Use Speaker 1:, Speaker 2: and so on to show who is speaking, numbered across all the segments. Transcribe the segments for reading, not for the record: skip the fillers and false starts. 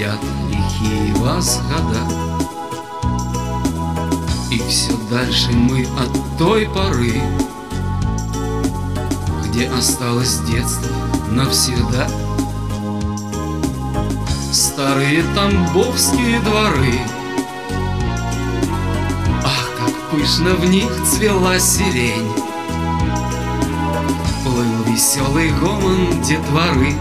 Speaker 1: летят лихие вас года, и все дальше мы от той поры, где осталось детство навсегда. Старые тамбовские дворы, ах, как пышно в них цвела сирень, плыл веселый гомон детворы.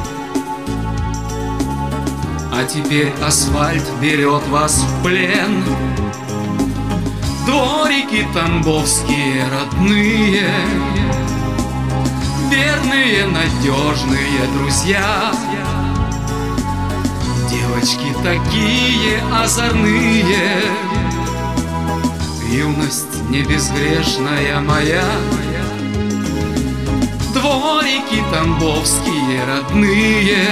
Speaker 1: А теперь асфальт берет вас в плен. Дворики тамбовские родные, верные, надежные друзья. Девочки такие озорные, юность не безгрешная моя. Дворики тамбовские родные,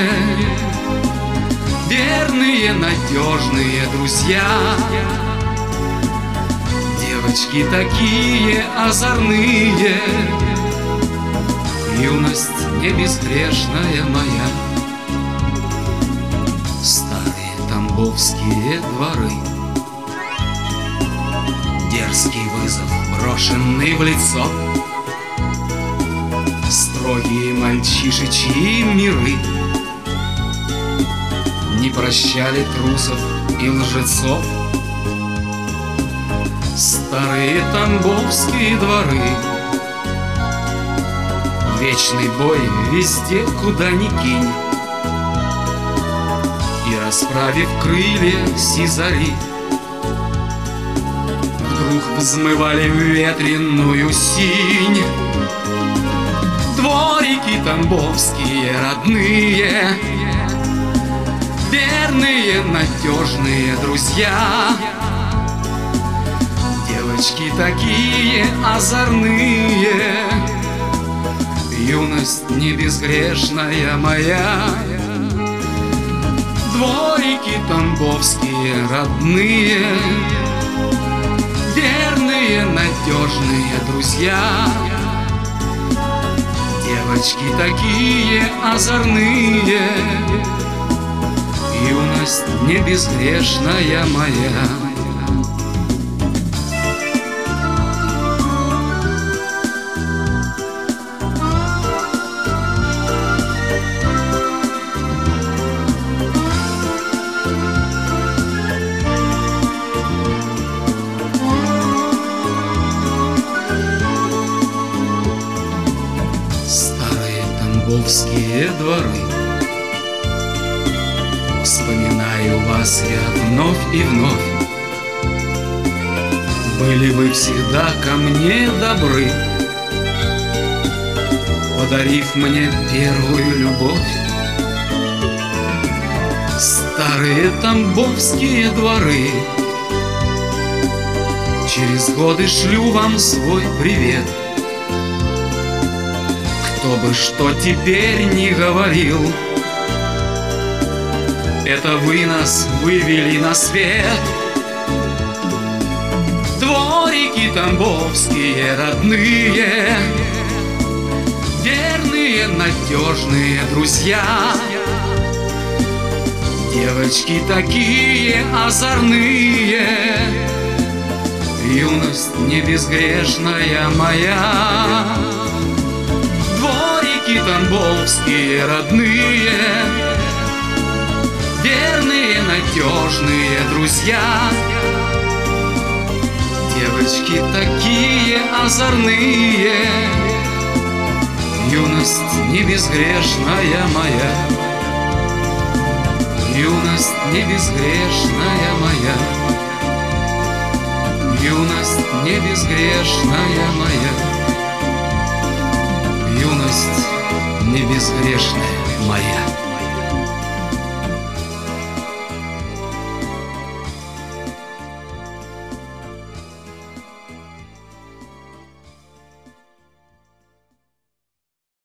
Speaker 1: верные, надежные друзья. Девочки такие озорные, юность не безгрешная моя. Старые тамбовские дворы, дерзкий вызов, брошенный в лицо, строгие мальчишечьи миры не прощали трусов и лжецов. Старые тамбовские дворы, вечный бой везде, куда ни кинь. И расправив крылья сизари, вдруг взмывали в ветреную синь. Дворики тамбовские родные, верные, надежные друзья. Девочки такие озорные, юность не безгрешная моя. Дворики тамбовские родные, верные, надежные друзья. Девочки такие озорные, юность не безгрешная моя. Старые тамбовские дворы, вспоминаю вас я вновь и вновь. Были вы всегда ко мне добры, подарив мне первую любовь. Старые тамбовские дворы, через годы шлю вам свой привет. Кто бы что теперь ни говорил, это вы нас вывели на свет. Дворики тамбовские родные, верные, надежные друзья. Девочки такие озорные, юность не безгрешная моя. Дворики тамбовские родные, верные, надежные друзья. Девочки такие озорные, юность не безгрешная моя. Юность не безгрешная моя, юность не безгрешная моя, юность не безгрешная моя.